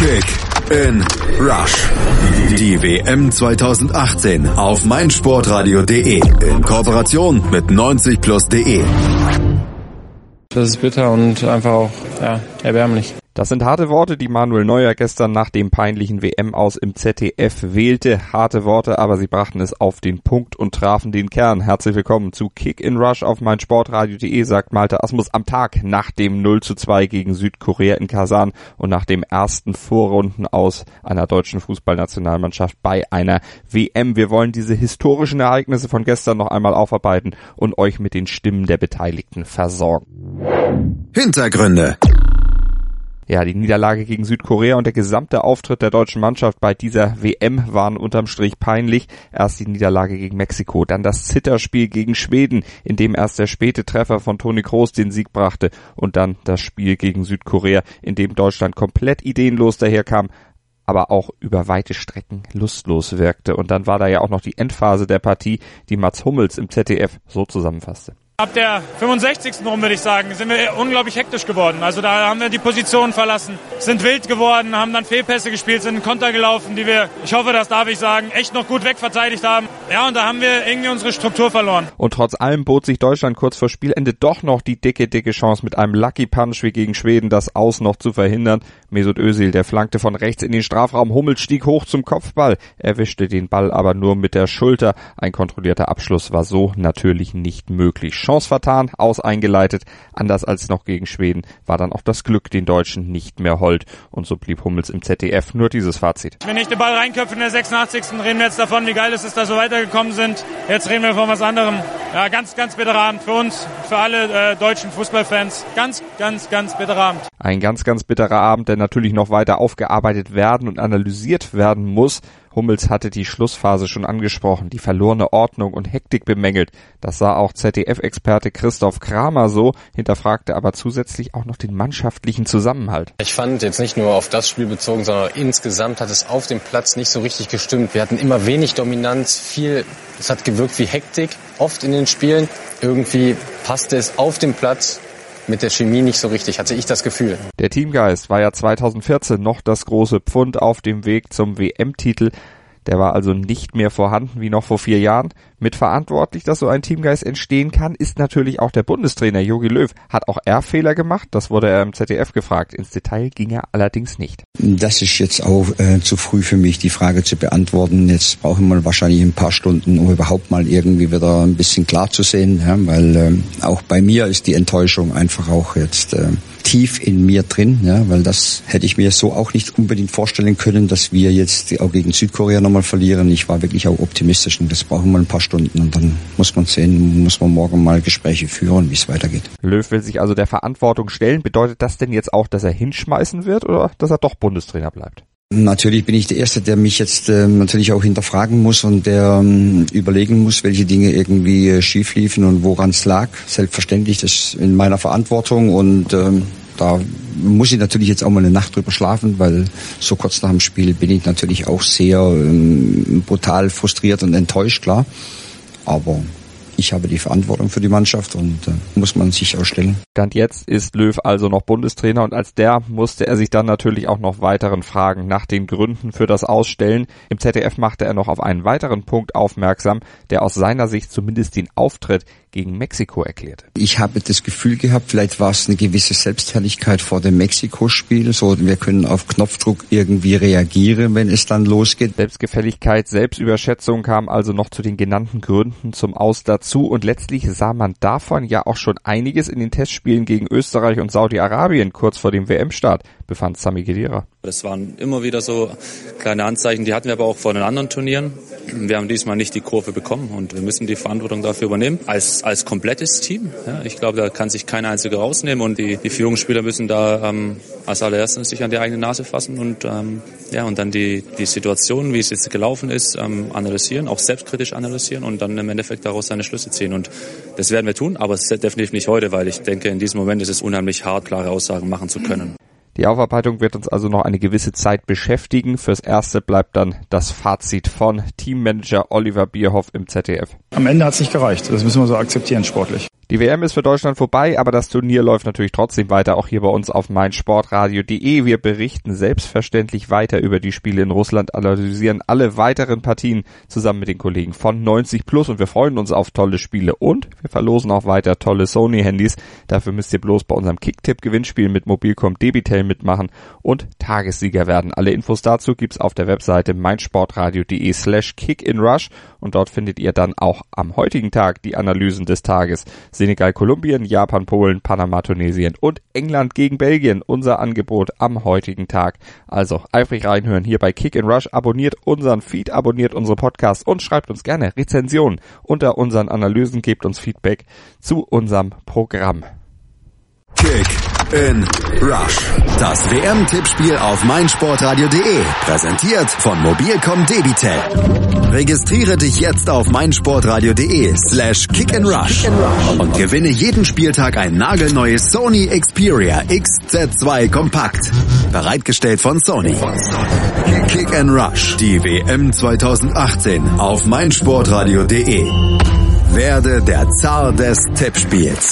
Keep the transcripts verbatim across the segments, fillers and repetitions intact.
Kick in Rush. Die W M zwanzig achtzehn auf meinsportradio punkt de in Kooperation mit neunzig plus punkt de. Das ist bitter und einfach auch ja, erbärmlich. Das sind harte Worte, die Manuel Neuer gestern nach dem peinlichen W M-Aus im Z D F wählte. Harte Worte, aber sie brachten es auf den Punkt und trafen den Kern. Herzlich willkommen zu Kick in Rush auf meinsportradio punkt de, sagt Malte Asmus am Tag nach dem null zu zwei gegen Südkorea in Kasan und nach dem ersten Vorrundenaus einer deutschen Fußballnationalmannschaft bei einer W M. Wir wollen diese historischen Ereignisse von gestern noch einmal aufarbeiten und euch mit den Stimmen der Beteiligten versorgen. Hintergründe. Ja, die Niederlage gegen Südkorea und der gesamte Auftritt der deutschen Mannschaft bei dieser W M waren unterm Strich peinlich. Erst die Niederlage gegen Mexiko, dann das Zitterspiel gegen Schweden, in dem erst der späte Treffer von Toni Kroos den Sieg brachte und dann das Spiel gegen Südkorea, in dem Deutschland komplett ideenlos daherkam, aber auch über weite Strecken lustlos wirkte. Und dann war da ja auch noch die Endphase der Partie, die Mats Hummels im Z D F so zusammenfasste. Ab der fünfundsechzigsten rum, würde ich sagen, sind wir unglaublich hektisch geworden. Also da haben wir die Position verlassen, sind wild geworden, haben dann Fehlpässe gespielt, sind in Konter gelaufen, die wir, ich hoffe, das darf ich sagen, echt noch gut wegverteidigt haben. Ja, und da haben wir irgendwie unsere Struktur verloren. Und trotz allem bot sich Deutschland kurz vor Spielende doch noch die dicke, dicke Chance, mit einem Lucky Punch wie gegen Schweden das Aus noch zu verhindern. Mesut Özil, der flankte von rechts in den Strafraum, Hummels stieg hoch zum Kopfball, erwischte den Ball aber nur mit der Schulter. Ein kontrollierter Abschluss war so natürlich nicht möglich. Chance vertan, aus eingeleitet. Anders als noch gegen Schweden war dann auch das Glück den Deutschen nicht mehr hold. Und so blieb Hummels im Z D F. Nur dieses Fazit. Wenn ich den Ball reinköpfe in der sechsundachtzigsten reden wir jetzt davon, wie geil es ist, dass wir weitergekommen sind. Jetzt reden wir von was anderem. Ja, ganz, ganz bitterer Abend für uns, für alle äh, deutschen Fußballfans. Ganz, ganz, ganz bitterer Abend. Ein ganz, ganz bitterer Abend, der natürlich noch weiter aufgearbeitet werden und analysiert werden muss. Hummels hatte die Schlussphase schon angesprochen, die verlorene Ordnung und Hektik bemängelt. Das sah auch Z D F-Experte Christoph Kramer so, hinterfragte aber zusätzlich auch noch den mannschaftlichen Zusammenhalt. Ich fand jetzt nicht nur auf das Spiel bezogen, sondern insgesamt hat es auf dem Platz nicht so richtig gestimmt. Wir hatten immer wenig Dominanz, viel, es hat gewirkt wie Hektik, oft in den Spielen. Irgendwie passte es auf dem Platz mit der Chemie nicht so richtig, hatte ich das Gefühl. Der Teamgeist war ja zweitausendvierzehn noch das große Pfund auf dem Weg zum W M-Titel. Der war also nicht mehr vorhanden wie noch vor vier Jahren. Mitverantwortlich, dass so ein Teamgeist entstehen kann, ist natürlich auch der Bundestrainer Jogi Löw. Hat auch er Fehler gemacht? Das wurde er im Z D F gefragt. Ins Detail ging er allerdings nicht. Das ist jetzt auch äh, zu früh für mich, die Frage zu beantworten. Jetzt brauchen wir wahrscheinlich ein paar Stunden, um überhaupt mal irgendwie wieder ein bisschen klar zu sehen. Ja, weil äh, auch bei mir ist die Enttäuschung einfach auch jetzt äh, tief in mir drin, ja, weil das hätte ich mir so auch nicht unbedingt vorstellen können, dass wir jetzt auch gegen Südkorea nochmal verlieren. Ich war wirklich auch optimistisch und das brauchen wir ein paar Stunden und dann muss man sehen, muss man morgen mal Gespräche führen, wie es weitergeht. Löw will sich also der Verantwortung stellen. Bedeutet das denn jetzt auch, dass er hinschmeißen wird oder dass er doch Bundestrainer bleibt? Natürlich bin ich der Erste, der mich jetzt äh, natürlich auch hinterfragen muss und der ähm, überlegen muss, welche Dinge irgendwie äh, schief liefen und woran es lag. Selbstverständlich, das ist in meiner Verantwortung und ähm, da muss ich natürlich jetzt auch mal eine Nacht drüber schlafen, weil so kurz nach dem Spiel bin ich natürlich auch sehr ähm, brutal frustriert und enttäuscht, klar. Aber ich habe die Verantwortung für die Mannschaft und äh, muss man sich ausstellen. Stand jetzt ist Löw also noch Bundestrainer und als der musste er sich dann natürlich auch noch weiteren Fragen nach den Gründen für das Ausstellen. Im Z D F machte er noch auf einen weiteren Punkt aufmerksam, der aus seiner Sicht zumindest den Auftritt gegen Mexiko erklärte. Ich habe das Gefühl gehabt, vielleicht war es eine gewisse Selbstherrlichkeit vor dem Mexiko-Spiel. So, wir können auf Knopfdruck irgendwie reagieren, wenn es dann losgeht. Selbstgefälligkeit, Selbstüberschätzung kam also noch zu den genannten Gründen zum Aus dazu und letztlich sah man davon ja auch schon einiges in den Testspielen gegen Österreich und Saudi-Arabien kurz vor dem W M-Start, befand Sami Khedira. Das waren immer wieder so kleine Anzeichen, die hatten wir aber auch vor den anderen Turnieren. Wir haben diesmal nicht die Kurve bekommen und wir müssen die Verantwortung dafür übernehmen. Als als komplettes Team. Ja, ich glaube, da kann sich kein einziger rausnehmen und die, die Führungsspieler müssen da ähm, als allererstes sich an die eigene Nase fassen und ähm, ja und dann die die Situation, wie es jetzt gelaufen ist, ähm, analysieren, auch selbstkritisch analysieren und dann im Endeffekt daraus seine Schlüsse ziehen. Und das werden wir tun, aber definitiv nicht heute, weil ich denke, in diesem Moment ist es unheimlich hart, klare Aussagen machen zu können. Die Aufarbeitung wird uns also noch eine gewisse Zeit beschäftigen. Fürs Erste bleibt dann das Fazit von Teammanager Oliver Bierhoff im Z D F. Am Ende hat es nicht gereicht. Das müssen wir so akzeptieren sportlich. Die W M ist für Deutschland vorbei, aber das Turnier läuft natürlich trotzdem weiter, auch hier bei uns auf meinsportradio punkt de. Wir berichten selbstverständlich weiter über die Spiele in Russland, analysieren alle weiteren Partien zusammen mit den Kollegen von neunzig plus und wir freuen uns auf tolle Spiele und wir verlosen auch weiter tolle Sony-Handys. Dafür müsst ihr bloß bei unserem Kicktipp-Gewinnspiel mit Mobilcom Debitel mitmachen und Tagessieger werden. Alle Infos dazu gibt's auf der Webseite meinsportradio punkt de slash kickinrush und dort findet ihr dann auch am heutigen Tag die Analysen des Tages. Senegal, Kolumbien, Japan, Polen, Panama, Tunesien und England gegen Belgien. Unser Angebot am heutigen Tag. Also eifrig reinhören hier bei Kick in Rush. Abonniert unseren Feed, abonniert unsere Podcasts und schreibt uns gerne Rezensionen unter unseren Analysen. Gebt uns Feedback zu unserem Programm. Kick in Rush. Das W M-Tippspiel auf meinsportradio punkt de. Präsentiert von Mobilcom Debitel. Registriere dich jetzt auf meinsportradio punkt de slash kickinrush und gewinne jeden Spieltag ein nagelneues Sony Xperia X Z zwei Kompakt. Bereitgestellt von Sony. Kick in Rush. Die W M zwanzig achtzehn auf meinsportradio punkt de. Werde der Zar des Tippspiels.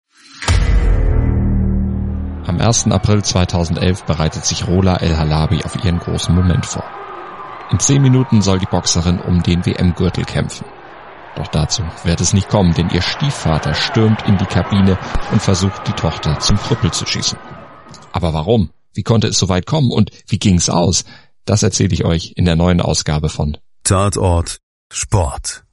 Am ersten April zweitausendelf bereitet sich Rola El Halabi auf ihren großen Moment vor. In zehn Minuten soll die Boxerin um den W M-Gürtel kämpfen. Doch dazu wird es nicht kommen, denn ihr Stiefvater stürmt in die Kabine und versucht, die Tochter zum Krüppel zu schießen. Aber warum? Wie konnte es so weit kommen und wie ging's aus? Das erzähle ich euch in der neuen Ausgabe von Tatort Sport.